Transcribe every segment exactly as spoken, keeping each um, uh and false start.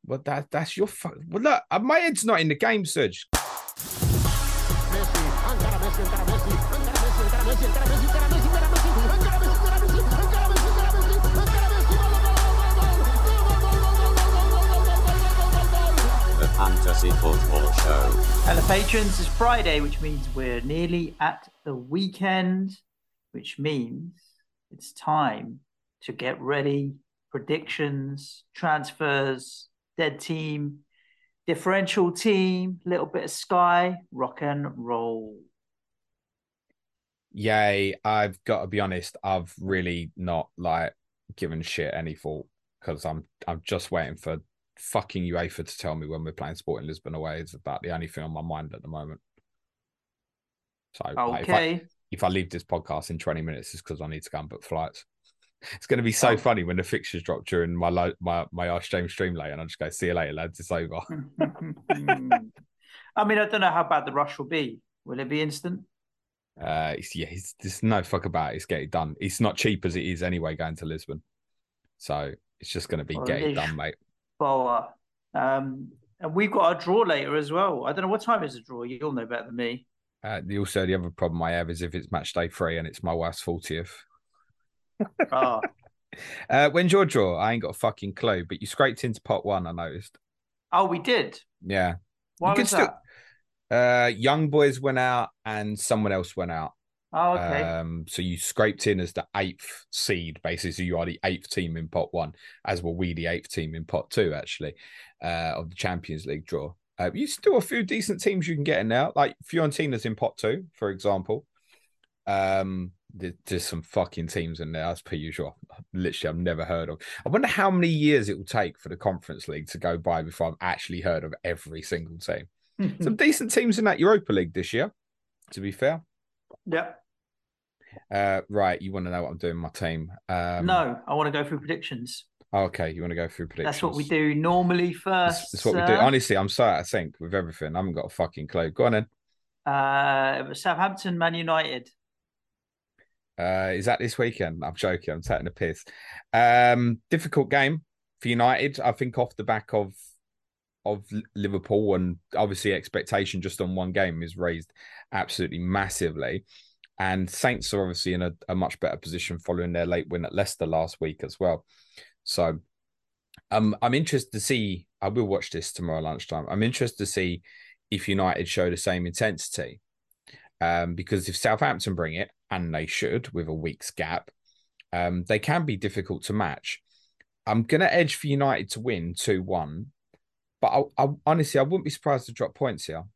Well, that that's your fuck. Well, look, uh, my head's not in the game, Serge. The Fantasy Football Show. Hello, patrons. It's Friday, which means we're nearly at the weekend, which means it's time to get ready. Predictions, transfers, dead team, differential team, little bit of Sky, rock and roll. Yay, I've got to be honest, I've really not like given shit any thought because I'm I'm just waiting for fucking UEFA to tell me when we're playing Sporting Lisbon away. It's about the only thing on my mind at the moment. So like, Okay. if, I, if I leave this podcast in twenty minutes, it's because I need to go and book flights. It's going to be so Oh. funny when the fixtures drop during my lo- my my Ask James stream later, and I just go, see you later, lads, it's over. I mean, I don't know how bad the rush will be. Will it be instant? Uh, it's, yeah, it's, there's no fuck about it. It's get it done. It's not cheap as it is anyway going to Lisbon, so it's just going to be Well, get it Lish- done, mate. Boa. Um, and we've got a draw later as well. I don't know what time is the draw. You'll know better than me. Uh, the, also, the other problem I have is if it's match day three and it's my wife's fortieth. Oh, Uh, when's your draw? I ain't got a fucking clue, but you scraped into pot one, I noticed. oh, we did. Yeah. Why You was could that? Uh, Young Boys went out and someone else went out. Oh, okay. Um, so you scraped in as the eighth seed, basically. So you are the eighth team in pot one, as were we the eighth team in pot two, actually, uh, of the Champions League draw. Uh, you still a few decent teams you can get in now, like Fiorentina's in pot two, for example. Um, there, there's some fucking teams in there, as per usual. Literally, I've never heard of. I wonder how many years it will take for the Conference League to go by before I've actually heard of every single team. Some decent teams in that Europa League this year, to be fair. Yeah. Uh, right, you want to know what I'm doing with my team? Um, No, I want to go through predictions. Okay, you want to go through predictions? That's what we do normally first. That's, that's what we do. Honestly, I'm so out of sync with everything. I haven't got a fucking clue. Go on then. Uh, Southampton, Man United. Uh, is that this weekend? I'm joking. I'm taking a piss. Um, difficult game for United. I think off the back of of Liverpool, and obviously expectation just on one game is raised absolutely massively. And Saints are obviously in a, a much better position following their late win at Leicester last week as well. So um, I'm interested to see, I will watch this tomorrow lunchtime. I'm interested to see if United show the same intensity. Um, because if Southampton bring it, and they should with a week's gap, um, they can be difficult to match. I'm going to edge for United to win two one. But I, I, honestly, I wouldn't be surprised to drop points here.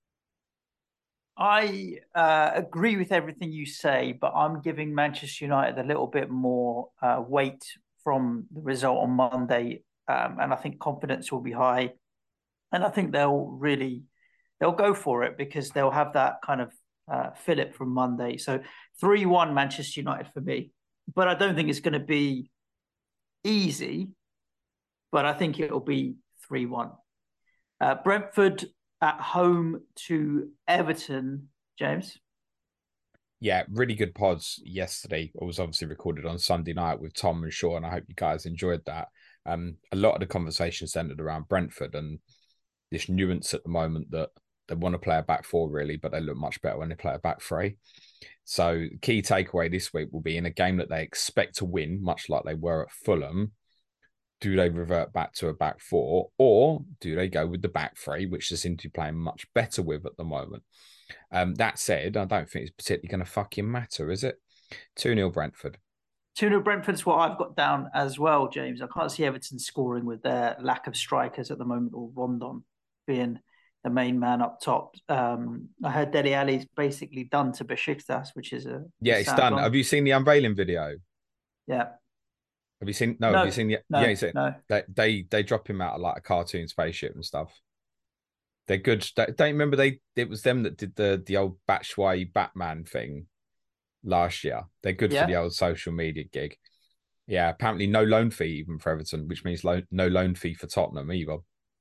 I uh, agree with everything you say, but I'm giving Manchester United a little bit more uh, weight from the result on Monday. Um, and I think confidence will be high. And I think they'll really, they'll go for it because they'll have that kind of uh, fillip from Monday. So three one Manchester United for me. But I don't think it's going to be easy, but I think it'll be three one. Uh, Brentford at home to Everton, James. Yeah, really good pods yesterday. It was obviously recorded on Sunday night with Tom and Sean. I hope you guys enjoyed that. Um, a lot of the conversation centered around Brentford and this nuance at the moment that they want to play a back four, really, but they look much better when they play a back three. So key takeaway this week will be in a game that they expect to win, much like they were at Fulham. Do they revert back to a back four, or do they go with the back three, which they seem to be playing much better with at the moment? Um, that said, I don't think it's particularly going to fucking matter, is it? two nil Brentford. two nil Brentford's what I've got down as well, James. I can't see Everton scoring with their lack of strikers at the moment, or Rondon being the main man up top. Um, I heard Dele Alli's basically done to Besiktas, which is a Yeah, a it's sad done. one. Have you seen the unveiling video? Yeah. Have you seen? No, No, have you seen the? no, yeah, you seen, no. They, they they drop him out of like a cartoon spaceship and stuff. They're good. They, don't you remember they? It was them that did the the old Batshuayi Batman thing last year. They're good Yeah. for the old social media gig. Yeah, apparently no loan fee even for Everton, which means lo- no loan fee for Tottenham either.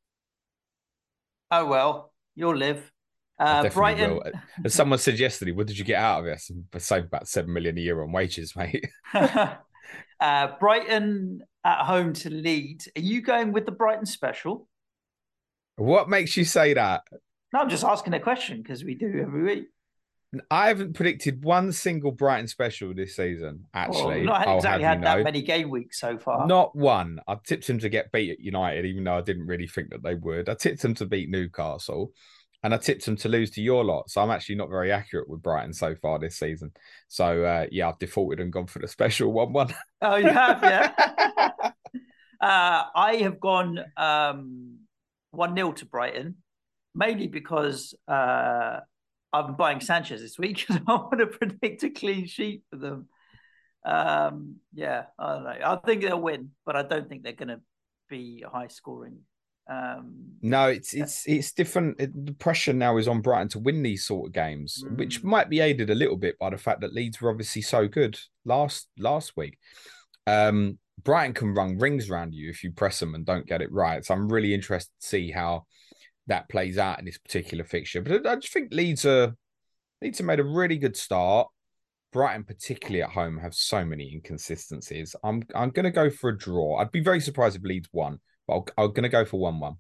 Oh well, you'll live. I Uh, definitely Brighton. will. As someone said yesterday, what did you get out of it? I save about seven million a year on wages, mate. Uh, Brighton at home to Leeds. Are you going with the Brighton special? What makes you say that? No, I'm just asking a question because we do every week. I haven't predicted one single Brighton special this season, Well, we've actually. not I'll exactly have you had that know. many game weeks so far. Not one. I tipped them to get beat at United, even though I didn't really think that they would. I tipped them to beat Newcastle, and I tipped them to lose to your lot. So I'm actually not very accurate with Brighton so far this season. So uh, yeah, I've defaulted and gone for the special one-one. Oh, you have, yeah. uh, I have gone um, one nil to Brighton, mainly because uh, I've been buying Sanchez this week and I want to predict a clean sheet for them. Um, yeah, I don't know. I think they'll win, but I don't think they're going to be high scoring. Um, No, it's it's it's different. It, the pressure now is on Brighton to win these sort of games, mm. which might be aided a little bit by the fact that Leeds were obviously so good last last week. Um, Brighton can run rings around you if you press them and don't get it right. So I'm really interested to see how that plays out in this particular fixture. But I just think Leeds are Leeds have made a really good start. Brighton, particularly at home, have so many inconsistencies. I'm I'm going to go for a draw. I'd be very surprised if Leeds won, but I'll, I'm going to go for one-one.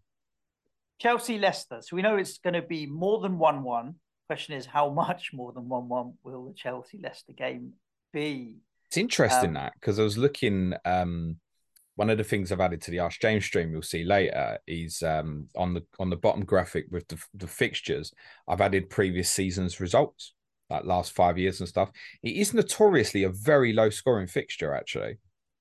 Chelsea Leicester. So we know it's going to be more than one-one. Question is, how much more than one-one will the Chelsea Leicester game be? It's interesting Um, that because I was looking. Um, one of the things I've added to the Ask James stream, you'll see later, is um, on the on the bottom graphic with the, the fixtures. I've added previous seasons' results, like last five years and stuff. It is notoriously a very low scoring fixture, actually.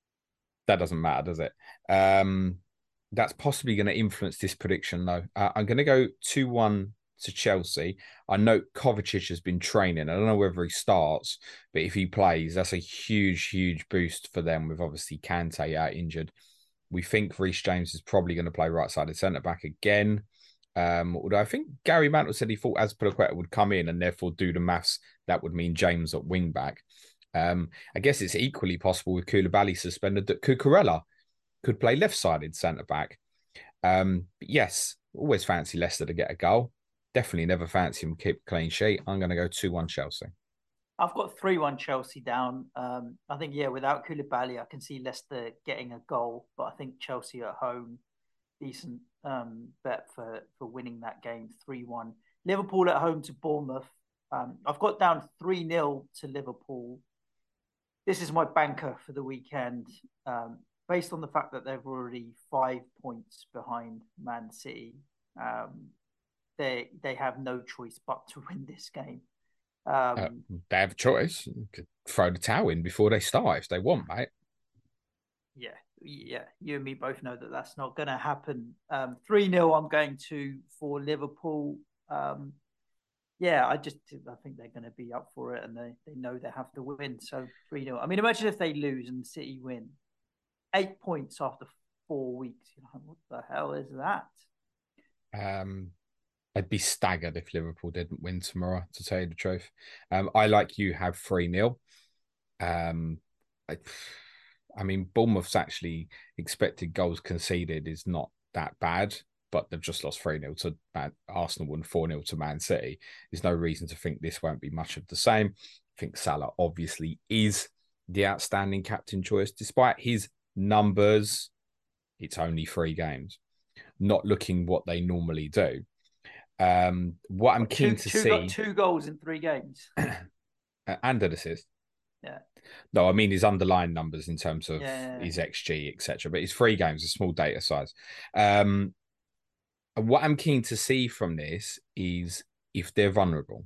That doesn't matter, does it? Um, that's possibly going to influence this prediction, though. Uh, I'm going to go two one to Chelsea. I know Kovacic has been training. I don't know whether he starts, but if he plays, that's a huge, huge boost for them with obviously Kante out injured. We think Reece James is probably going to play right-sided centre-back again. Um, although I think Gary Mantle said he thought Azpilicueta would come in and therefore do the maths. That would mean James at wing-back. Um, I guess it's equally possible with Koulibaly suspended that Cucurella could play left-sided centre-back. Um, but yes, always fancy Leicester to get a goal. Definitely never fancy him keep a clean sheet. I'm going to go two one Chelsea. I've got three one Chelsea down. Um, I think, yeah, without Koulibaly, I can see Leicester getting a goal, but I think Chelsea at home, decent um, bet for, for winning that game three one. Liverpool at home to Bournemouth. Um, I've got down three nil to Liverpool. This is my banker for the weekend, um, based on the fact that they're already five points behind Man City. Um, they they have no choice but to win this game. Um, uh, they have a choice. You could throw the towel in before they start if they want, mate. Yeah, yeah. You and me both know that that's not going to happen. Um, three nil I'm going to for Liverpool. Um, yeah, I just I think they're going to be up for it and they, they know they have to win. So three nil. I mean, imagine if they lose and City win. Eight points after four weeks. You know, what the hell is that? Um, I'd be staggered if Liverpool didn't win tomorrow, to tell you the truth. Um, I, like you, have three nil. Um, I, I mean, Bournemouth's actually expected goals conceded is not that bad, but they've just lost three nil to Man- Arsenal and four nil to Man City. There's no reason to think this won't be much of the same. I think Salah obviously is the outstanding captain choice. Despite his numbers, it's only three games. Not looking what they normally do. Um, what I'm keen two, to two see... Got two goals in three games. and an assist. Yeah. No, I mean his underlying numbers in terms of yeah. his X G, et cetera. But his three games, a small data size. Um, what I'm keen to see from this is if they're vulnerable.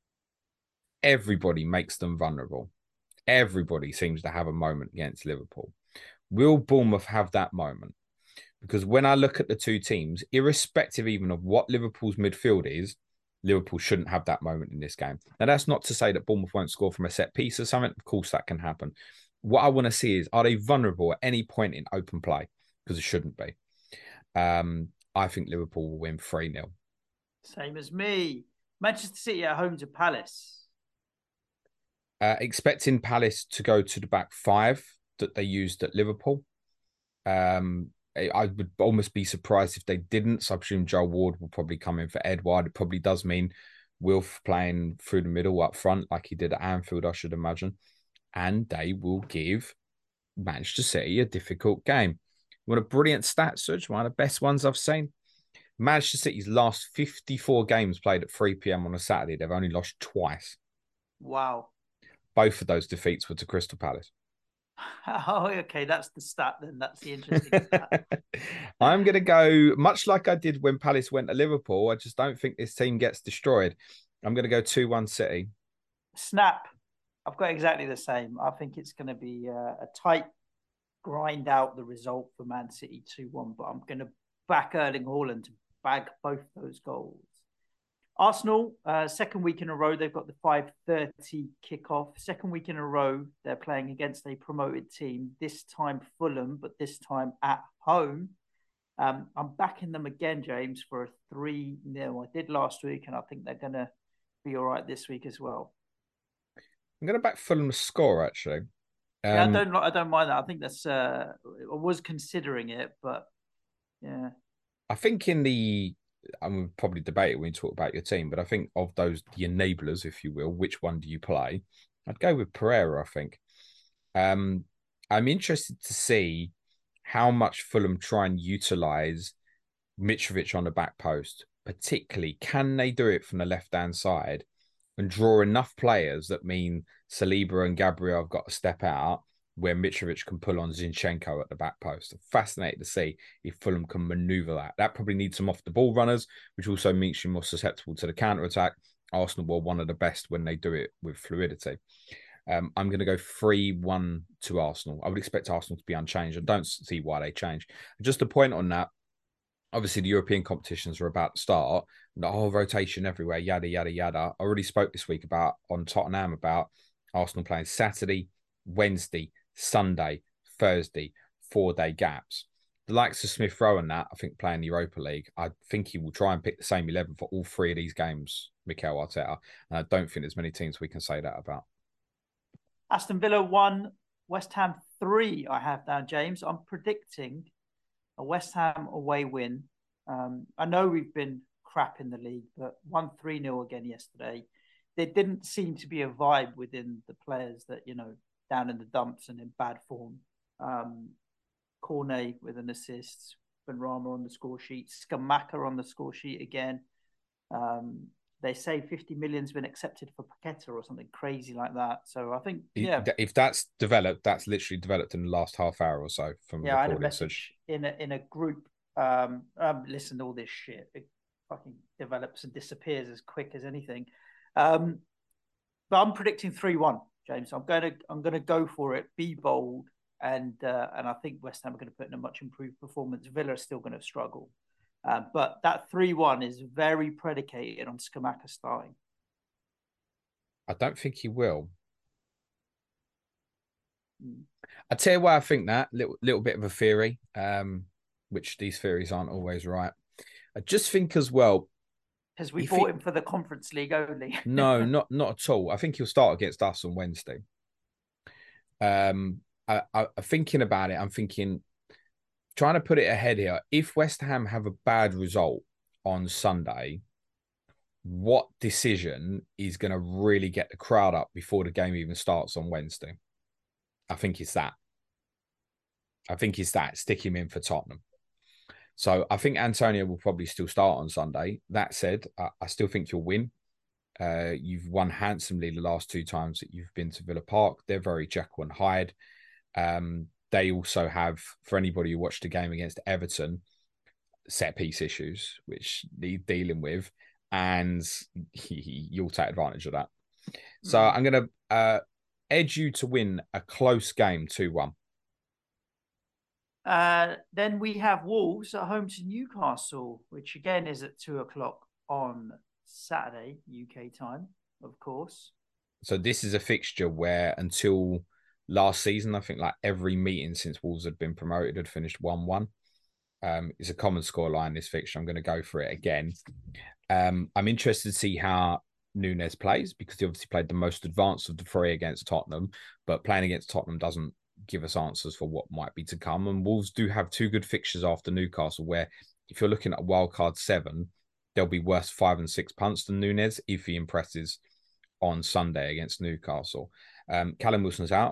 Everybody makes them vulnerable. Everybody seems to have a moment against Liverpool. Will Bournemouth have that moment? Because when I look at the two teams, irrespective even of what Liverpool's midfield is, Liverpool shouldn't have that moment in this game. Now, that's not to say that Bournemouth won't score from a set piece or something. Of course, that can happen. What I want to see is, are they vulnerable at any point in open play? Because it shouldn't be. Um, I think Liverpool will win three nil. Same as me. Manchester City at home to Palace. Uh, expecting Palace to go to the back five that they used at Liverpool. Um, I would almost be surprised if they didn't. So I presume Joe Ward will probably come in for Edouard. It probably does mean Wilf playing through the middle up front like he did at Anfield, I should imagine. And they will give Manchester City a difficult game. You want a brilliant stat, Suj? One of the best ones I've seen. Manchester City's last fifty-four games played at three p.m. on a Saturday. They've only lost twice. Wow. Both of those defeats were to Crystal Palace. Oh, okay. That's the stat then. That's the interesting stat. I'm going to go, much like I did when Palace went to Liverpool, I just don't think this team gets destroyed. I'm going to go two one City. Snap. I've got exactly the same. I think it's going to be a, a tight grind out the result for Man City two one, but I'm going to back Erling Haaland to bag both those goals. Arsenal, uh, second week in a row, they've got the five thirty kickoff. Second week in a row, they're playing against a promoted team, this time Fulham, but this time at home. Um, I'm backing them again, James, for a three nil. I did last week, and I think they're going to be all right this week as well. I'm going to back Fulham to score, actually. Um, yeah, I don't, I don't mind that. I think that's, uh, I was considering it, but yeah. I think in the, I'm probably debate it when you talk about your team, but I think of those, the enablers, if you will, which one do you play? I'd go with Pereira, I think. Um, I'm interested to see how much Fulham try and utilise Mitrovic on the back post. Particularly, can they do it from the left-hand side and draw enough players that mean Saliba and Gabriel have got to step out where Mitrovic can pull on Zinchenko at the back post? I'm fascinated to see if Fulham can manoeuvre that. That probably needs some off-the-ball runners, which also makes you more susceptible to the counter-attack. Arsenal were one of the best when they do it with fluidity. Um, I'm going to go three one to Arsenal. I would expect Arsenal to be unchanged. I don't see why they change. Just a point on that, obviously the European competitions are about to start. The whole rotation everywhere, yada, yada, yada. I already spoke this week about on Tottenham about Arsenal playing Saturday, Wednesday, Sunday, Thursday, four-day gaps. The likes of Smith Rowe and that, I think, playing the Europa League, I think he will try and pick the same eleven for all three of these games, Mikel Arteta. And I don't think there's many teams we can say that about. Aston Villa one, West Ham three, I have down, James. I'm predicting a West Ham away win. Um, I know we've been crap in the league, but won three nil again yesterday. There didn't seem to be a vibe within the players that, you know, down in the dumps and in bad form. Um, Cornet with an assist, Benrahma on the score sheet, Scamacca on the score sheet again. Um, they say fifty million's been accepted for Paqueta or something crazy like that. So I think, yeah. If that's developed, that's literally developed in the last half hour or so from yeah, I had a recording. message in a, in a group. Um, um, listen to all this shit. It fucking develops and disappears as quick as anything. Um, but I'm predicting three one, James. I'm going to I'm going to go for it. Be bold, and uh, and I think West Ham are going to put in a much improved performance. Villa are still going to struggle. Uh, but that three one is very predicated on Scamacca starting. I don't think he will. Mm. I tell you why I think that. Little, little bit of a theory, um, which these theories aren't always right. I just think as well. Because we bought he... him for the Conference League only. no, not not at all. I think he'll start against us on Wednesday. Um, I, I, I'm thinking about it. I'm thinking... Trying to put it ahead here, if West Ham have a bad result on Sunday, what decision is going to really get the crowd up before the game even starts on Wednesday? I think it's that. I think it's that. Stick him in for Tottenham. So I think Antonio will probably still start on Sunday. That said, I, I still think you'll win. Uh, you've won handsomely the last two times that you've been to Villa Park. They're very Jekyll and Hyde. Um, They also have, for anybody who watched the game against Everton, set piece issues, which they're dealing with, and you'll take advantage of that. So mm. I'm going to uh, edge you to win a close game two one. Uh, then we have Wolves at home to Newcastle, which again is at two o'clock on Saturday, U K time, of course. So this is a fixture where until... last season, I think like every meeting since Wolves had been promoted had finished one one. Um, it's a common scoreline, this fixture. I'm going to go for it again. Um, I'm interested to see how Nunes plays because he obviously played the most advanced of the three against Tottenham, but playing against Tottenham doesn't give us answers for what might be to come. And Wolves do have two good fixtures after Newcastle, where if you're looking at a wildcard seven, they'll be worth five and six punts than Nunes if he impresses on Sunday against Newcastle. Um, Callum Wilson's out.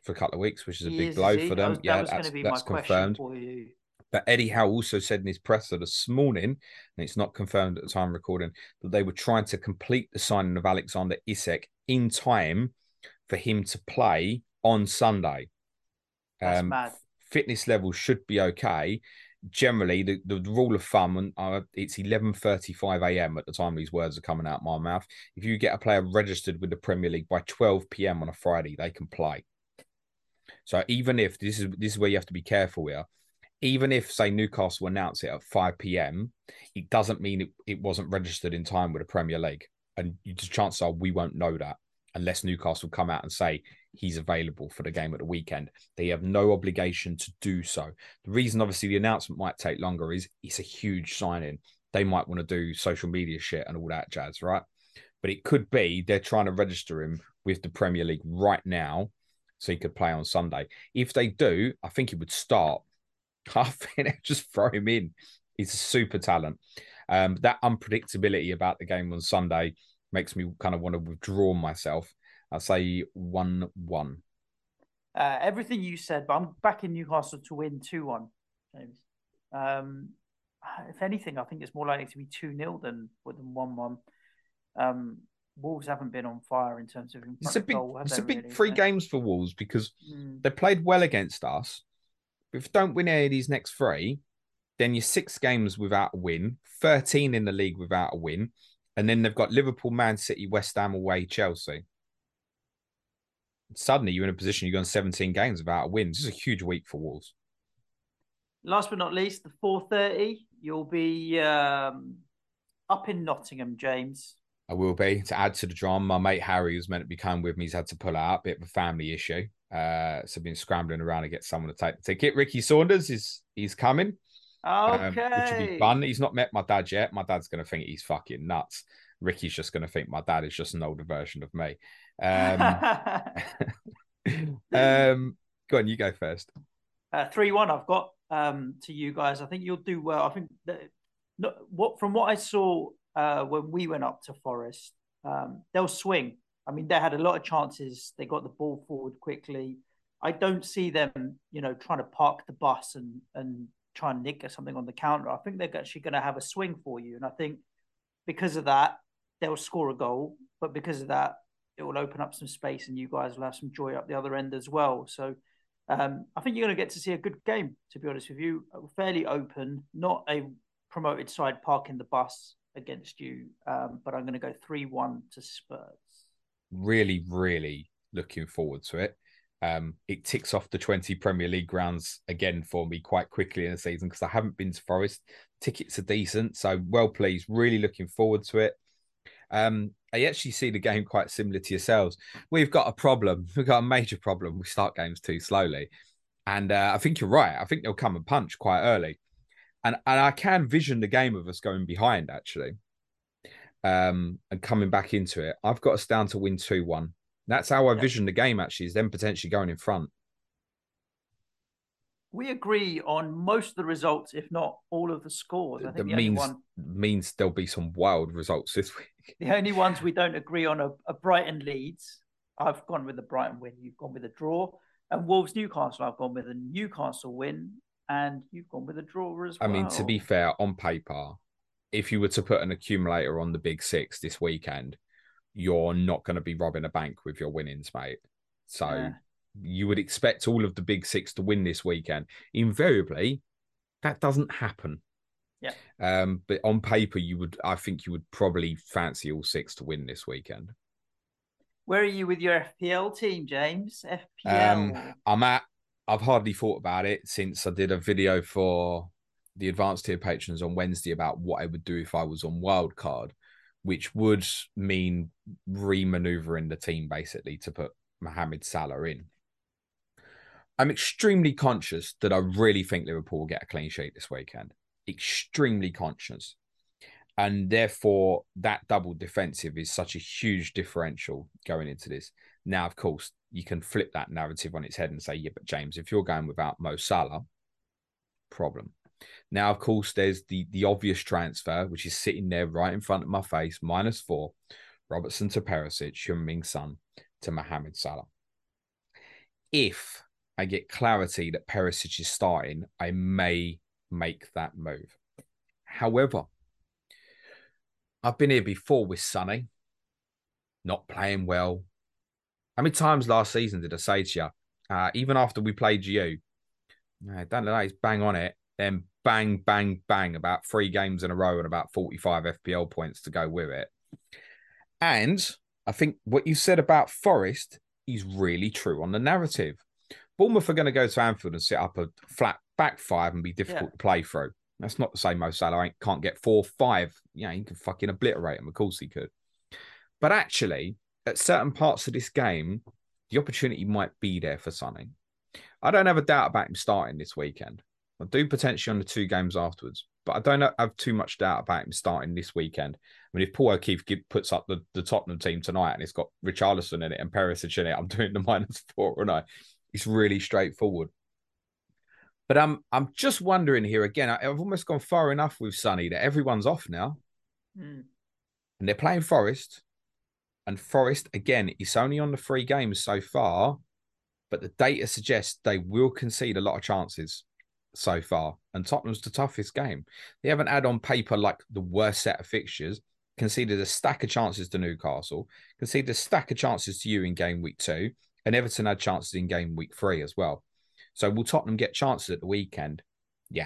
for a couple of weeks, which is a He big is, is blow he? for That them. was that Yeah, was going to that's be my that's question confirmed. for you. But Eddie Howe also said in his presser this morning, and it's not confirmed at the time of recording, that they were trying to complete the signing of Alexander Isak in time for him to play on Sunday. That's Um, mad. Fitness levels should be okay. Generally, the, the rule of thumb, uh, it's eleven thirty-five a.m. at the time these words are coming out of my mouth. If you get a player registered with the Premier League by twelve p.m. on a Friday, they can play. So even if this is this is where you have to be careful here, even if, say, Newcastle announce it at five p.m., it doesn't mean it, it wasn't registered in time with the Premier League. And the chances are we won't know that unless Newcastle come out and say he's available for the game at the weekend. They have no obligation to do so. The reason, obviously, the announcement might take longer is it's a huge signing. They might want to do social media shit and all that jazz, right? But it could be they're trying to register him with the Premier League right now so he could play on Sunday. If they do, I think he would start. I think they just throw him in. He's a super talent. Um, that unpredictability about the game on Sunday makes me kind of want to withdraw myself. I'll say one one. Uh, everything you said, but I'm backing Newcastle to win two one, James. Um, if anything, I think it's more likely to be two nil than than one one. Um, Wolves haven't been on fire in terms of in It's front a of big, goal, have it's they a big really? three So, games for Wolves because mm. they played well against us. If you don't win any of these next three, then you're six games without a win, thirteen in the league without a win, and then they've got Liverpool, Man City, West Ham away, Chelsea. Suddenly you're in a position you've gone seventeen games without a win. This is a huge week for Wolves. Last but not least, the four thirty, you'll be um, up in Nottingham, James. I will be. To add to the drama, my mate Harry, who's meant to be coming with me, he's had to pull out. A bit of a family issue. Uh, so I've been scrambling around to get someone to take the ticket. Ricky Saunders is he's coming. Um, which would be fun. Okay. He's not met my dad yet. My dad's going to think he's fucking nuts. Ricky's just going to think my dad is just an older version of me. Um, um, go on, you go first. Uh, three one I've got um, to you guys. I think you'll do well. I think that no, what from what I saw uh, when we went up to Forest, um, they'll swing. I mean, they had a lot of chances. They got the ball forward quickly. I don't see them, you know, trying to park the bus and and try and nick something on the counter. I think they're actually going to have a swing for you, and I think because of that, they'll score a goal. But because of that, it will open up some space, and you guys will have some joy up the other end as well. So. Um, I think you're going to get to see a good game, to be honest with you. Fairly open, not a promoted side parking the bus against you, um, but I'm going to go three one to Spurs. Really, really looking forward to it. Um, it ticks off the twenty Premier League grounds again for me quite quickly in the season because I haven't been to Forest. Tickets are decent, so well pleased. Really looking forward to it. Um, I actually see the game quite similar to yourselves. We've got a problem. We've got a major problem. We start games too slowly. And uh, I think you're right. I think they'll come and punch quite early. And and I can vision the game of us going behind, actually, um, and coming back into it. I've got us down to win two one. That's how I Yep. vision the game, actually, is them potentially going in front. We agree on most of the results, if not all of the scores. I think That the only means, one, means there'll be some wild results this week. the only ones we don't agree on are, are Brighton Leeds. I've gone with the Brighton win. You've gone with a draw. And Wolves Newcastle. I've gone with a Newcastle win, and you've gone with a draw as I well. mean, to be fair, on paper, if you were to put an accumulator on the big six this weekend, you're not going to be robbing a bank with your winnings, mate. So Yeah. you would expect all of the big six to win this weekend. Invariably, that doesn't happen. Yeah. Um, but on paper, you would, I think you would probably fancy all six to win this weekend. Where are you with your F P L team, James? F P L. Um, I'm at, I've hardly thought about it since I did a video for the advanced tier patrons on Wednesday about what I would do if I was on wildcard, which would mean re-maneuvering the team basically to put Mohamed Salah in. I'm extremely conscious that I really think Liverpool will get a clean sheet this weekend. Extremely conscious. And therefore, that double defensive is such a huge differential going into this. Now, of course, you can flip that narrative on its head and say, yeah, but James, if you're going without Mo Salah, problem. Now, of course, there's the, the obvious transfer, which is sitting there right in front of my face, minus four, Robertson to Perisic, Heung-min Son to Mohamed Salah. if I get clarity that Perisic is starting, I may make that move. However, I've been here before with Sonny, not playing well. How many times last season did I say to you, uh, even after we played you, no, don't know, he's bang on it, then bang, bang, bang, about three games in a row and about forty-five F P L points to go with it. And I think what you said about Forest is really true on the narrative. Bournemouth are going to go to Anfield and set up a flat back five and be difficult yeah. to play through. That's not to say Mo Salah ain't, can't get four, five. Yeah, he can fucking obliterate him. Of course he could. But actually, at certain parts of this game, the opportunity might be there for Sonny. I don't have a doubt about him starting this weekend. I do potentially on the two games afterwards, but I don't have too much doubt about him starting this weekend. I mean, if Paul O'Keefe puts up the, the Tottenham team tonight and it's got Richarlison in it and Perisic in it, I'm doing the minus four, aren't I? It's really straightforward. But I'm, I'm just wondering here again, I've almost gone far enough with Sonny that everyone's off now. Mm. And they're playing Forest. And Forest, again, it's only on the three games so far, but the data suggests they will concede a lot of chances so far. And Tottenham's the toughest game. They haven't had on paper like the worst set of fixtures, conceded a stack of chances to Newcastle, conceded a stack of chances to you in game week two, and Everton had chances in game week three as well. So will Tottenham get chances at the weekend? Yeah.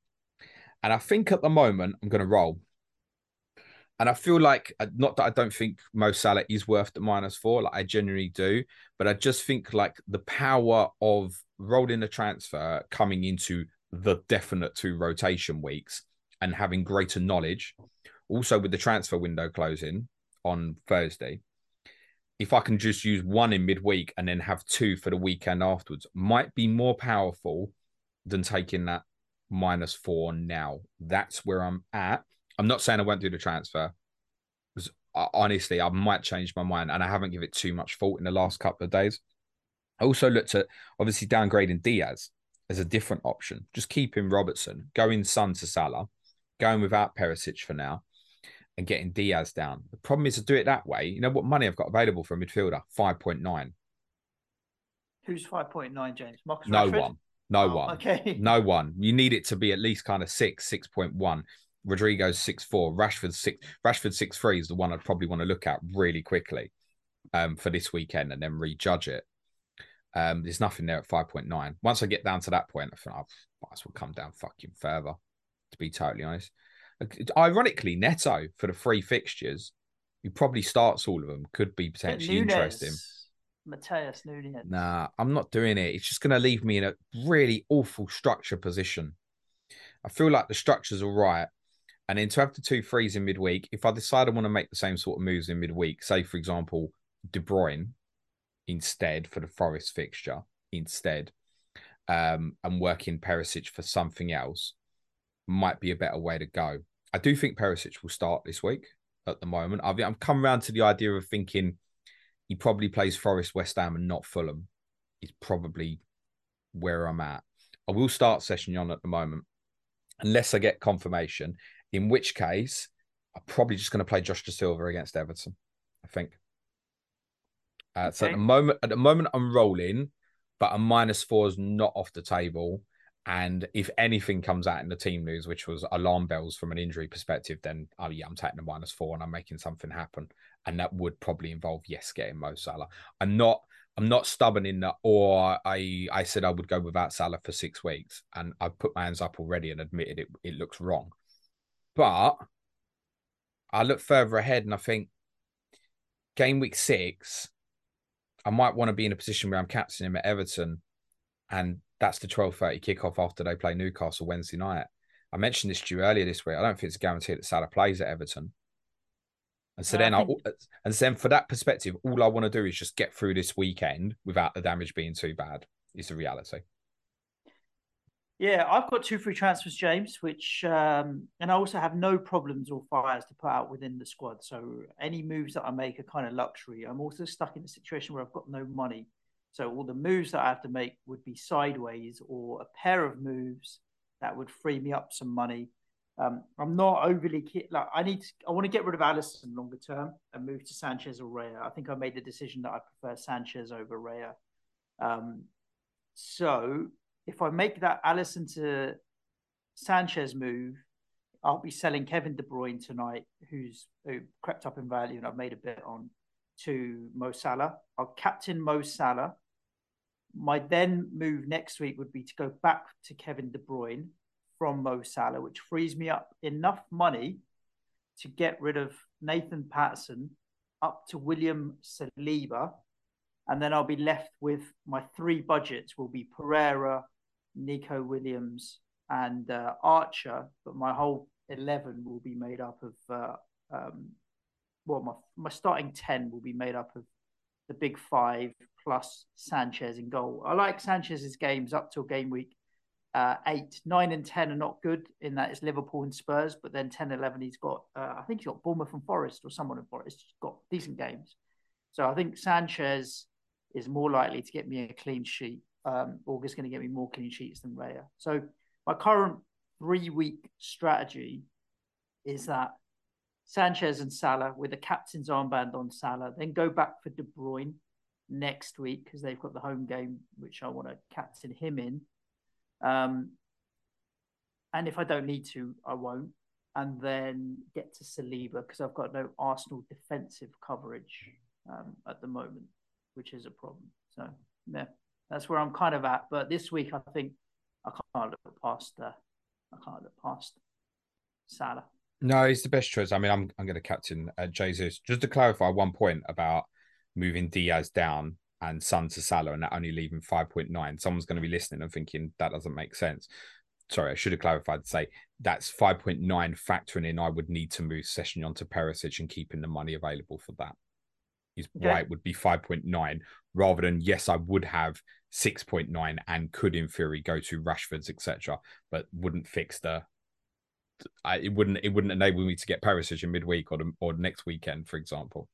And I think at the moment, I'm going to roll. And I feel like, not that I don't think Mo Salah is worth the minus four, like I genuinely do, but I just think like the power of rolling a transfer coming into the definite two rotation weeks and having greater knowledge, also with the transfer window closing on Thursday, if I can just use one in midweek and then have two for the weekend afterwards, might be more powerful than taking that minus four now. That's where I'm at. I'm not saying I won't do the transfer. Because honestly, I might change my mind, and I haven't given it too much thought in the last couple of days. I also looked at obviously downgrading Diaz as a different option. Just keeping Robertson, going Son to Salah, going without Perisic for now, and getting Diaz down. The problem is to do it that way. You know what money I've got available for a midfielder? five point nine. Who's five point nine, James? Marcus no Rashford? one. No oh, one. Okay. No one. You need it to be at least kind of six, six point one. Rodrigo's six four. Rashford's six. Rashford six three is the one I'd probably want to look at really quickly um, for this weekend and then rejudge it. Um, there's nothing there at five point nine. Once I get down to that point, I think I might as well come down fucking further, to be totally honest. Ironically, Neto for the three fixtures, he probably starts all of them, could be potentially Nunes, interesting. Mateus Nunes. Nah, I'm not doing it. It's just going to leave me in a really awful structure position. I feel like the structure's all right. And then to have the two threes in midweek, if I decide I want to make the same sort of moves in midweek, say, for example, De Bruyne instead for the Forest fixture, instead, um, and working Perisic for something else, might be a better way to go. I do think Perisic will start this week at the moment. I've, I've come around to the idea of thinking he probably plays Forest, West Ham and not Fulham. Is probably where I'm at. I will start Sessegnon at the moment, unless I get confirmation, in which case I'm probably just going to play Josh Da Silva against Everton, I think. Uh, okay. So at the moment, at the moment I'm rolling, but a minus four is not off the table. And if anything comes out in the team news, which was alarm bells from an injury perspective, then oh yeah, I'm taking a minus four and I'm making something happen. And that would probably involve, yes, getting Mo Salah. I'm not I'm not stubborn in that, or I I said I would go without Salah for six weeks. And I've put my hands up already and admitted it, it looks wrong. But I look further ahead and I think game week six, I might want to be in a position where I'm captaining him at Everton, and that's the twelve thirty kickoff after they play Newcastle Wednesday night. I mentioned this to you earlier this week. I don't think it's a guarantee that Salah plays at Everton. And so yeah, then, I think... I, and then for that perspective, all I want to do is just get through this weekend without the damage being too bad. Is the reality. Yeah, I've got two free transfers, James, which, um, and I also have no problems or fires to put out within the squad. So any moves that I make are kind of luxury. I'm also stuck in a situation where I've got no money. So all the moves that I have to make would be sideways or a pair of moves that would free me up some money. Um, I'm not overly ki- like I need. To, I want to get rid of Alisson longer term and move to Sanchez or Raya. I think I made the decision that I prefer Sanchez over Raya. Um, So if I make that Alisson to Sanchez move, I'll be selling Kevin De Bruyne tonight, who's who crept up in value and I've made a bit on, to Mo Salah. I'll captain Mo Salah. My then move next week would be to go back to Kevin De Bruyne from Mo Salah, which frees me up enough money to get rid of Nathan Patterson up to William Saliba. And then I'll be left with my three budgets will be Pereira, Nico Williams, and uh, Archer. But my whole eleven will be made up of, uh, um, well, my, my starting ten will be made up of the big five plus Sanchez in goal. I like Sanchez's games up till game week uh, eight. Nine and ten are not good in that it's Liverpool and Spurs, but then ten, eleven, he's got, uh, I think he's got Bournemouth and Forest or someone in Forest. He's got decent games. So I think Sanchez is more likely to get me a clean sheet. Um, August going to get me more clean sheets than Raya. So my current three-week strategy is that Sanchez and Salah with the captain's armband on Salah, then go back for De Bruyne next week because they've got the home game, which I want to captain him in. Um, and if I don't need to, I won't. And then get to Saliba because I've got no Arsenal defensive coverage um, at the moment, which is a problem. So, yeah, that's where I'm kind of at. But this week, I think I can't look past uh, I can't look past Salah. No, he's the best choice. I mean, I'm I'm going to captain uh, Jesus. Just to clarify one point about moving Diaz down and Son to Salah and that only leaving five point nine. Someone's going to be listening and thinking that doesn't make sense. Sorry, I should have clarified to say that's five point nine factoring in I would need to move Sessegnon to Perisic and keeping the money available for that. Is okay. Why it would be five point nine rather than, yes, I would have six point nine and could in theory go to Rashford's, et cetera, but wouldn't fix the I, it wouldn't it wouldn't enable me to get Perisic in midweek or the, or next weekend, for example.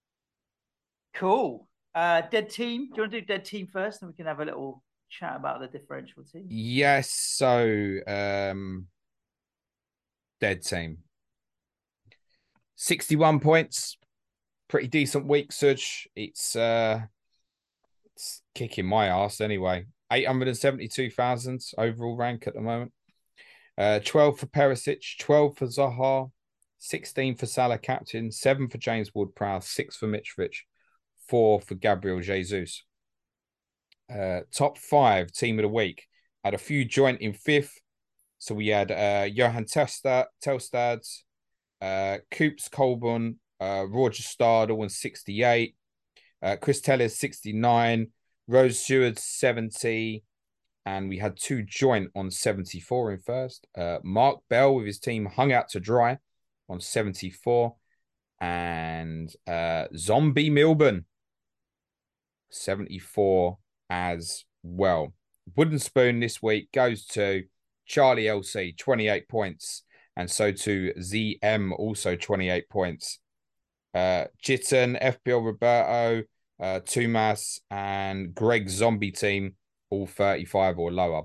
Cool. Uh, dead team. Do you want to do dead team first, and we can have a little chat about the differential team? Yes. So, um, dead team. sixty-one points. Pretty decent week, Suj. It's uh, it's kicking my ass anyway. eight hundred seventy-two thousand overall rank at the moment. Uh, twelve for Perisic, twelve for Zaha, sixteen for Salah captain, seven for James Ward-Prowse, six for Mitrovic, four for Gabriel Jesus. Uh, top five team of the week. Had a few joint in fifth. So we had uh, Johan Telstar, Telstar, uh, Coops Colburn, uh, Roger Stardle and sixty-eight, uh, Chris Tellers sixty-nine, Rose Stewart seventy, and we had two joint on seventy-four in first. Uh, Mark Bell with his team hung out to dry on seventy-four. And uh, Zombie Milburn, seventy-four as well. Wooden Spoon this week goes to Charlie L C, twenty-eight points. And so to Z M, also twenty-eight points. Uh, Jitten, F P L Roberto, uh, Tumas, and Greg Zombie team, all thirty-five or lower.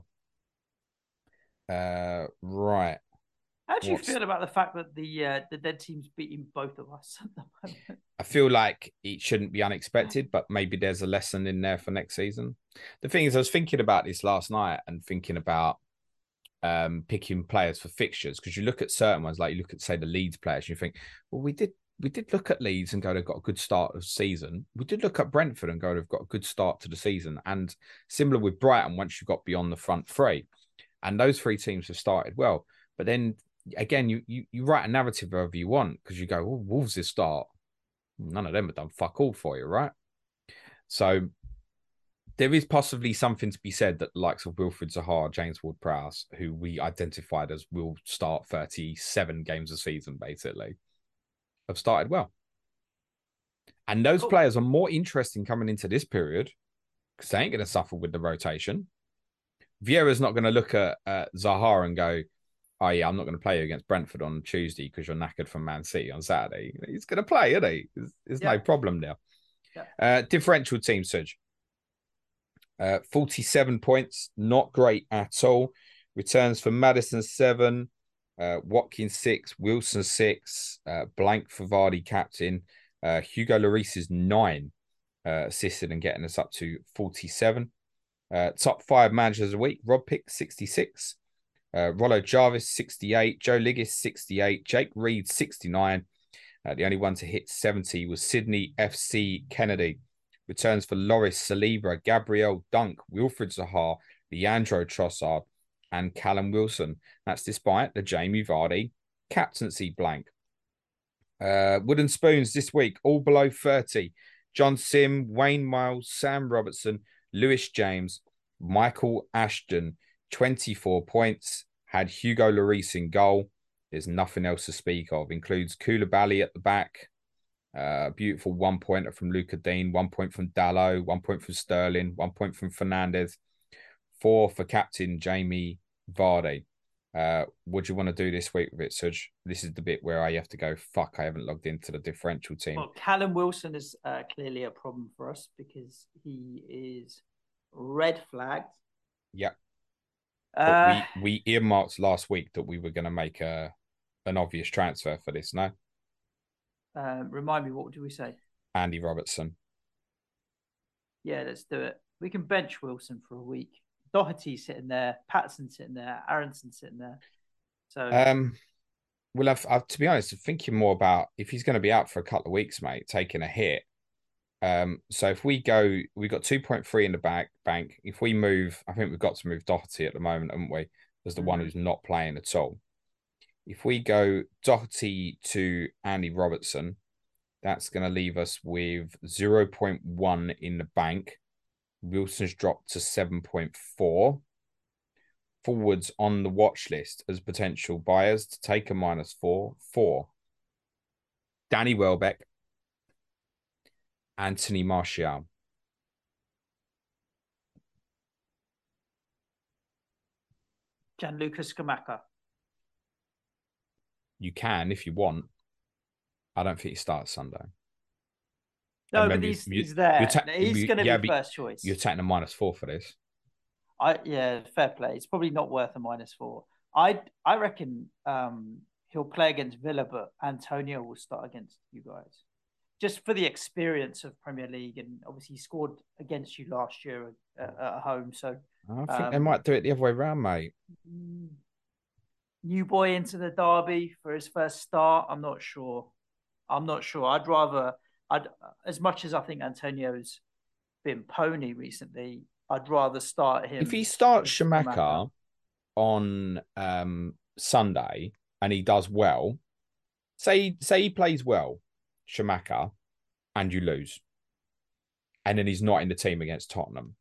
Uh, right. How do you What's... feel about the fact that the uh, the dead team's beating both of us at the moment? I feel like it shouldn't be unexpected, but maybe there's a lesson in there for next season. The thing is, I was thinking about this last night and thinking about um, picking players for fixtures, because you look at certain ones, like you look at, say, the Leeds players, and you think, well, we did we did look at Leeds and go, they've got a good start of the season. We did look at Brentford and go, they've got a good start to the season. And similar with Brighton, once you got beyond the front three. And those three teams have started well. But then, again, you you, you write a narrative wherever you want, because you go, oh, Wolves this start. None of them have done fuck all for you, right? So there is possibly something to be said that the likes of Wilfried Zaha, James Ward-Prowse, who we identified as will start thirty-seven games a season, basically, have started well. And those cool. players are more interesting coming into this period because they ain't going to suffer with the rotation. Vieira's not going to look at uh, Zaha and go, oh, yeah, I'm not going to play you against Brentford on Tuesday because you're knackered from Man City on Saturday. He's going to play, isn't he? There's, there's yeah. no problem there. Yeah. Uh, differential team, Suj. Uh, forty-seven points, not great at all. Returns for Maddison, seven. Uh, Watkins, six. Wilson, six. Uh, Blank for Vardy, captain. Uh, Hugo Lloris is nine. Uh, assisted and getting us up to forty-seven. Uh, top five managers of the week: Rob Pick sixty-six, uh, Rollo Jarvis sixty-eight, Joe Liggis sixty-eight, Jake Reed sixty-nine. Uh, the only one to hit seventy was Sydney F C Kennedy. Returns for Loris Saliba, Gabriel Dunk, Wilfred Zaha, Leandro Trossard, and Callum Wilson. That's despite the Jamie Vardy captaincy blank. Uh, Wooden Spoons this week, all below thirty. John Sim, Wayne Miles, Sam Robertson, Lewis James, Michael Ashton, twenty-four points. Had Hugo Lloris in goal. There's nothing else to speak of. Includes Koulibaly at the back. Uh, beautiful one pointer from Luca Dean, one point from Dallo, one point from Sterling, one point from Fernandez, four for captain Jamie Vardy. Uh, what do you want to do this week with it, Suj? This is the bit where I have to go, fuck, I haven't logged into the differential team. Well, Callum Wilson is uh, clearly a problem for us because he is red flagged. Yeah. Uh, we, we earmarked last week that we were going to make a an obvious transfer for this, no? Uh, remind me, what do we say? Andy Robertson. Yeah, let's do it. We can bench Wilson for a week. Doherty sitting there, Patson sitting there, Aronson sitting there. So, um, well, I've, I've to be honest, I'm thinking more about if he's going to be out for a couple of weeks, mate, taking a hit. Um, so if we go, we got two point three in the back bank. If we move, I think we've got to move Doherty at the moment, haven't we? As the mm-hmm. one who's not playing at all. If we go Doherty to Andy Robertson, that's going to leave us with zero point one in the bank. Wilson's dropped to seven point four. Forwards on the watch list as potential buyers to take a minus four. Four. Danny Welbeck. Anthony Martial. Gianluca Scamacca. You can if you want. I don't think he starts Sunday. No, but he's, you, he's there. Ta- he's going to yeah, be first choice. You're taking a minus four for this. I yeah, fair play. It's probably not worth a minus four. I I reckon um, he'll play against Villa, but Antonio will start against you guys, just for the experience of Premier League, and obviously he scored against you last year at, at home. So I think um, they might do it the other way around, mate. New boy into the derby for his first start. I'm not sure. I'm not sure. I'd rather. I'd as much as I think Antonio's been pony recently, I'd rather start him. If he starts Scamacca on um, Sunday and he does well, say say he plays well, Scamacca, and you lose, and then he's not in the team against Tottenham,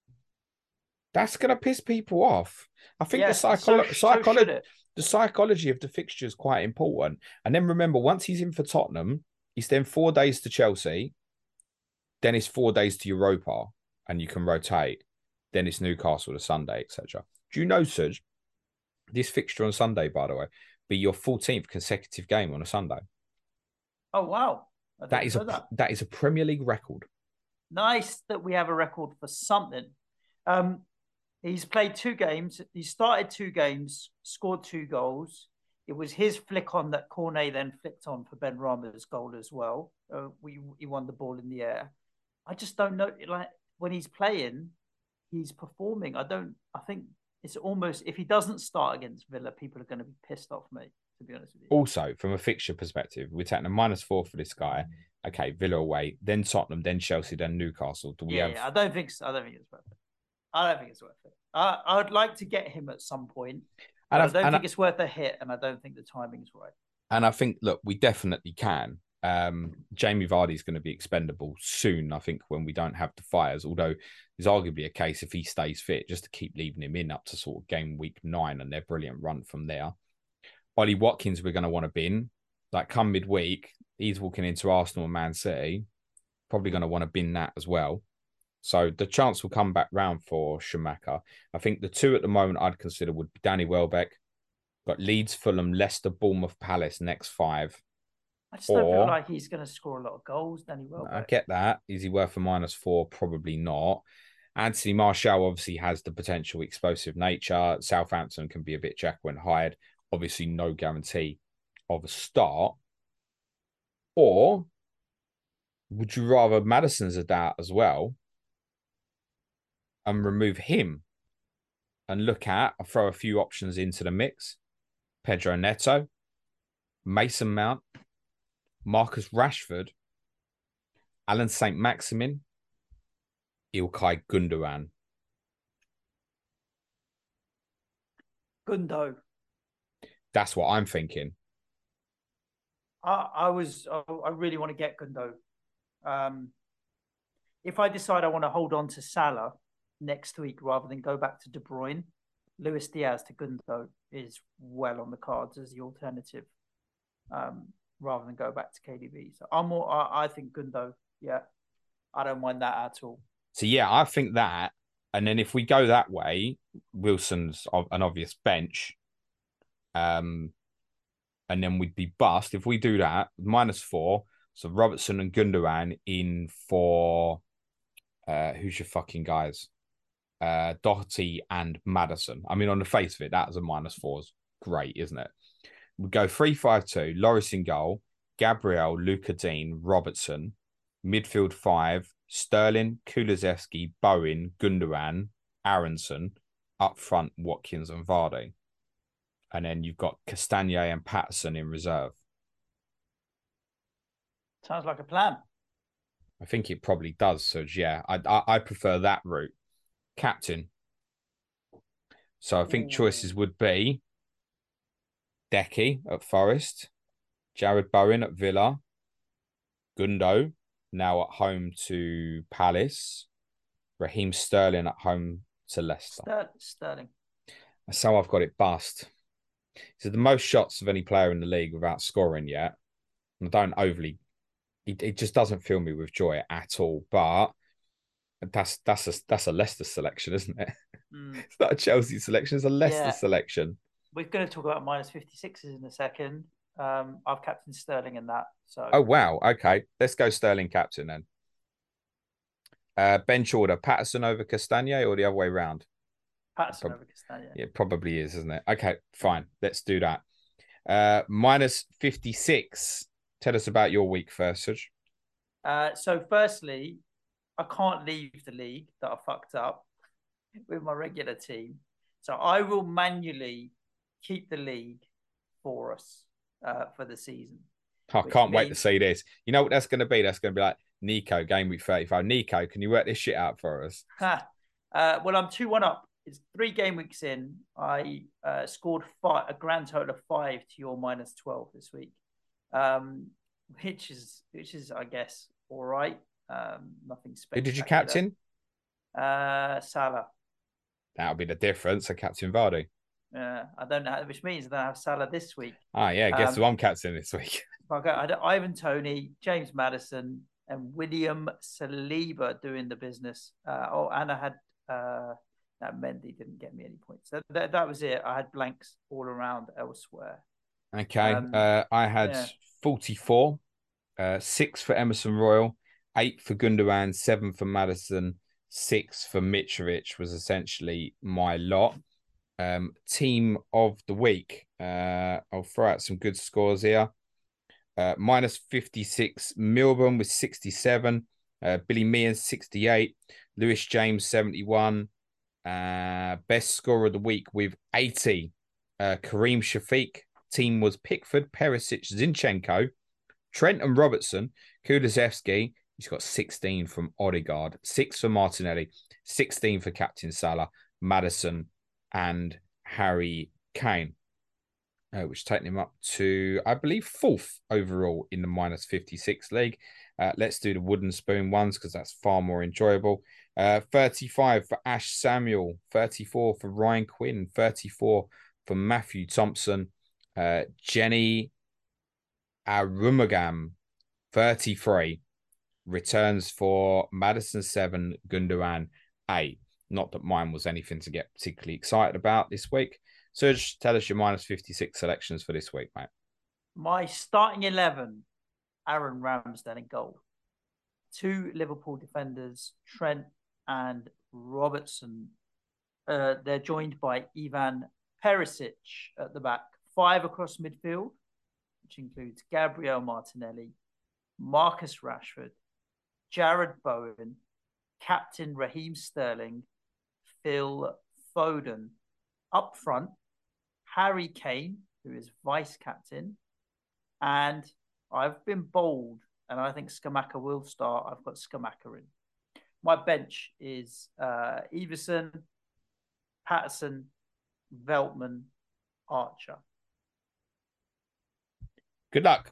that's gonna piss people off. I think yes, the psycholo- so, psychology, so the psychology of the fixture is quite important. And then remember, once he's in for Tottenham, he's then four days to Chelsea, then it's four days to Europa, and you can rotate. Then it's Newcastle to Sunday, et cetera. Do you know, Serge, this fixture on Sunday, by the way, be your fourteenth consecutive game on a Sunday? Oh wow, that is a that. that is a Premier League record. Nice that we have a record for something. Um, he's played two games. He started two games, scored two goals. It was his flick on that Cornet then flicked on for Ben Rama's goal as well. Uh, we he won the ball in the air. I just don't know, like when he's playing, he's performing. I don't. I think it's almost if he doesn't start against Villa, people are going to be pissed off me. To be honest with you. Also, from a fixture perspective, we're taking a minus four for this guy. Mm. Okay, Villa away, then Tottenham, then Chelsea, then Newcastle. Do we yeah, have? Yeah, I don't think so. I don't think it's worth it. I don't think it's worth it. I I would like to get him at some point. And I don't think I, it's worth a hit, and I don't think the timing's right. And I think, look, we definitely can. Um, Jamie Vardy is going to be expendable soon, I think, when we don't have the fires. Although there's arguably a case if he stays fit, just to keep leaving him in up to sort of game week nine and their brilliant run from there. Ollie Watkins, we're going to want to bin. Like come midweek, he's walking into Arsenal and Man City. Probably going to want to bin that as well. So the chance will come back round for Scamacca. I think the two at the moment I'd consider would be Danny Welbeck. Got Leeds, Fulham, Leicester, Bournemouth, Palace, next five. I just or, don't feel like he's going to score a lot of goals, Danny Welbeck. I get that. Is he worth a minus four? Probably not. Anthony Martial obviously has the potential explosive nature. Southampton can be a bit Jekyll and Hyde. Obviously no guarantee of a start. Or would you rather Maddison's a doubt as well? and remove him and look at, I'll throw a few options into the mix. Pedro Neto, Mason Mount, Marcus Rashford, Alan Saint Maximin, Ilkay Gundogan. Gundo. That's what I'm thinking. I, I was. I, I really want to get Gundo. Um, if I decide I want to hold on to Salah next week rather than go back to De Bruyne, Luis Diaz to Gundo is well on the cards as the alternative, um, rather than go back to K D B. So I'm more. I, I think Gundo. Yeah, I don't mind that at all. So yeah, I think that. And then if we go that way, Wilson's an obvious bench. Um, and then we'd be bust. If we do that, minus four. So Robertson and Gundogan in for uh, who's your fucking guys? Uh, Doherty and Maddison. I mean, on the face of it, that as a minus four is great, isn't it? We go three five two, Lloris in goal, Gabriel, Luca Dean, Robertson, midfield five, Sterling, Kulusevski, Bowen, Gundogan, Aronson, up front, Watkins and Vardy. And then you've got Castagne and Patterson in reserve. Sounds like a plan. I think it probably does. So yeah, I I, I prefer that route. Captain. So I think Ooh. choices would be Decky at Forest, Jared Bowen at Villa, Gundo now at home to Palace, Raheem Sterling at home to Leicester. Ster- Sterling. That's how I've got it bust. So the most shots of any player in the league without scoring yet. And I don't overly, it, it just doesn't fill me with joy at all. But that's that's a that's a Leicester selection, isn't it? Mm. It's not a Chelsea selection; it's a Leicester yeah. selection. We're going to talk about minus fifty-sixes in a second. Um, I've captained Sterling in that. So. Oh wow! Okay, let's go Sterling captain then. Uh, bench order: Patterson over Castagne, or the other way around? Patterson Pro- over Castagne. Yeah, it probably is, isn't it? Okay, fine. Let's do that. Uh, minus fifty-six. Tell us about your week first, Suj. Uh, so firstly, I can't leave the league that I fucked up with my regular team. So I will manually keep the league for us uh, for the season. I can't means... wait to see this. You know what that's going to be? That's going to be like, Nico, game week thirty-five. Nico, can you work this shit out for us? uh, well, I'm two one up. It's three game weeks in. I uh, scored five, a grand total of five to your minus twelve this week, um, which is, which is, I guess, all right. Um, nothing special. Who did you captain? Uh, Salah. That'll be the difference. I captain Vardy. Yeah, I don't know, which means I don't have Salah this week. Ah, yeah. Guess um, who I'm captain this week? I got Ivan Toney, James Maddison, and William Saliba doing the business. Uh, oh, and I had uh, that Mendy didn't get me any points. So that that was it. I had blanks all around elsewhere. Okay. Um, uh, I had yeah. forty-four, uh, six for Emerson Royal, eight for Gundogan, seven for Maddison, six for Mitrovic was essentially my lot. Um, team of the week. Uh, I'll throw out some good scores here. Uh, minus fifty-six, Milburn with sixty-seven, uh, Billy Mears sixty-eight, Lewis James seventy-one, uh, best scorer of the week with eighty, uh, Kareem Shafiq. Team was Pickford, Perisic, Zinchenko, Trent and Robertson, Kulusevski. He's got sixteen from Odegaard, six for Martinelli, sixteen for Captain Salah, Maddison, and Harry Kane. Uh, which taking him up to, I believe, fourth overall in the minus fifty-six league. Uh, let's do the wooden spoon ones because that's far more enjoyable. Uh, thirty-five for Ash Samuel, thirty-four for Ryan Quinn, thirty-four for Matthew Thompson, uh, Jenny Arumagam, thirty-three. Returns for Maddison seven, Gundogan eight. Not that mine was anything to get particularly excited about this week. So just tell us your minus fifty-six selections for this week, mate. My starting eleven, Aaron Ramsdale in goal. Two Liverpool defenders, Trent and Robertson. Uh, they're joined by Ivan Perisic at the back. Five across midfield, which includes Gabriel Martinelli, Marcus Rashford, Jared Bowen, Captain Raheem Sterling, Phil Foden. Up front, Harry Kane, who is vice captain. And I've been bold, and I think Scamacca will start. I've got Scamacca in. My bench is uh, Everson, Patterson, Veltman, Archer. Good luck.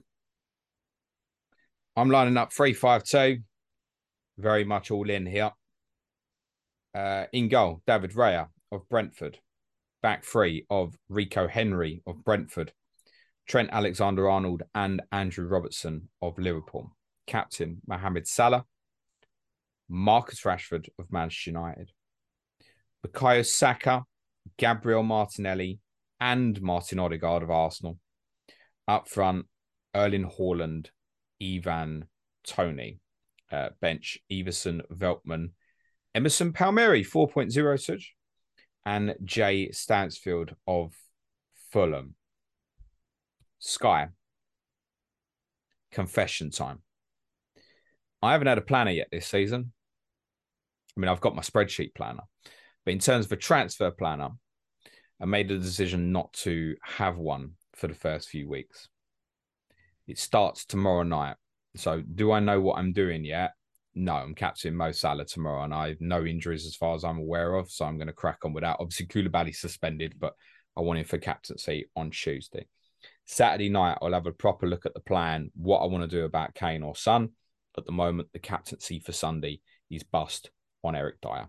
I'm lining up three five two. Very much all in here. Uh, in goal, David Raya of Brentford. Back three of Rico Henry of Brentford. Trent Alexander-Arnold and Andrew Robertson of Liverpool. Captain, Mohamed Salah. Marcus Rashford of Manchester United. Bukayo Saka, Gabriel Martinelli, and Martin Odegaard of Arsenal. Up front, Erling Haaland, Ivan Toney. Uh, bench, Everson, Veltman, Emerson Palmieri, four point oh Such, and Jay Stansfield of Fulham. Sky. Confession time. I haven't had a planner yet this season. I mean, I've got my spreadsheet planner. But in terms of a transfer planner, I made the decision not to have one for the first few weeks. It starts tomorrow night. So do I know what I'm doing yet? No, I'm captaining Mo Salah tomorrow, and I have no injuries as far as I'm aware of. So I'm going to crack on with that. Obviously, Koulibaly's suspended, but I want him for captaincy on Tuesday. Saturday night, I'll have a proper look at the plan, what I want to do about Kane or Son. At the moment, the captaincy for Sunday is bust on Eric Dyer.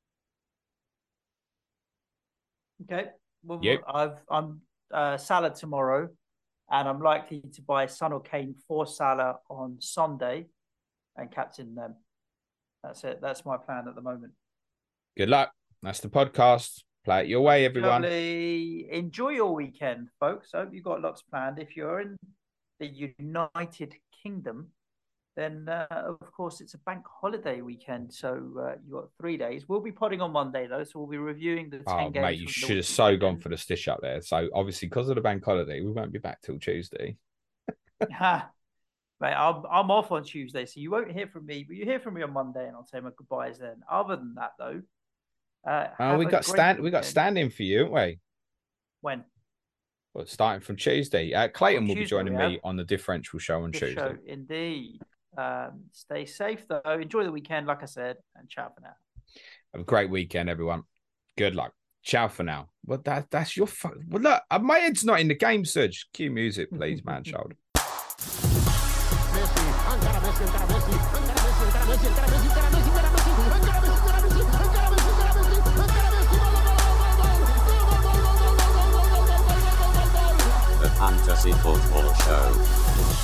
Okay. Well, Yep. I've, I'm uh, Salah tomorrow, and I'm likely to buy Son or Kane for Salah on Sunday and captain them. That's it. That's my plan at the moment. Good luck. That's the podcast. Play it your way, everyone. Lovely. Enjoy your weekend, folks. I hope you've got lots planned. If you're in the United Kingdom, then uh, of course it's a bank holiday weekend. So uh, you've got three days. We'll be podding on Monday, though. So we'll be reviewing the ten Oh, games. mate, you should have so gone for the stitch up there. So obviously, because of the bank holiday, we won't be back till Tuesday. Ha. Mate, I'm, I'm off on Tuesday, so you won't hear from me, but you hear from me on Monday, and I'll say my goodbyes then. Other than that, though, uh, Oh, we got stand, we got standing for you, haven't we? When? Well, starting from Tuesday. Uh, Clayton On will be Tuesday, joining we me have. on the differential show on This Tuesday. show, indeed. Um, stay safe, though. Enjoy the weekend, like I said, and ciao for now. Have a great weekend, everyone. Good luck. Ciao for now. Well, that that's your. Fu- well, look, uh, my head's not in the game, Serge. Cue music, please, man, child. The Fantasy Football Show.